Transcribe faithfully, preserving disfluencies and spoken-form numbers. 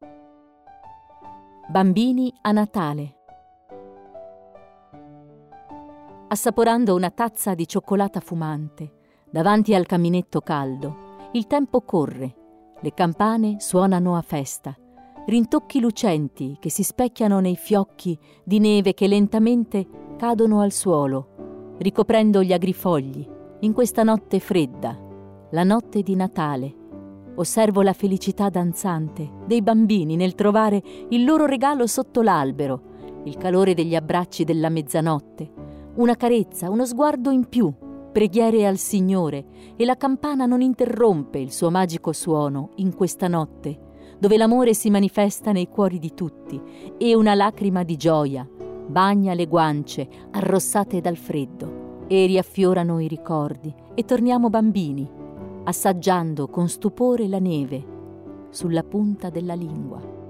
Bambini a Natale. Assaporando una tazza di cioccolata fumante, davanti al caminetto caldo, il tempo corre, le campane suonano a festa, rintocchi lucenti che si specchiano nei fiocchi di neve che lentamente cadono al suolo, ricoprendo gli agrifogli, in questa notte fredda, la notte di Natale. Osservo la felicità danzante dei bambini nel trovare il loro regalo sotto l'albero, il calore degli abbracci della mezzanotte, una carezza, uno sguardo in più, preghiere al Signore, e la campana non interrompe il suo magico suono in questa notte, dove l'amore si manifesta nei cuori di tutti e una lacrima di gioia bagna le guance arrossate dal freddo e riaffiorano i ricordi e torniamo bambini, assaggiando con stupore la neve sulla punta della lingua.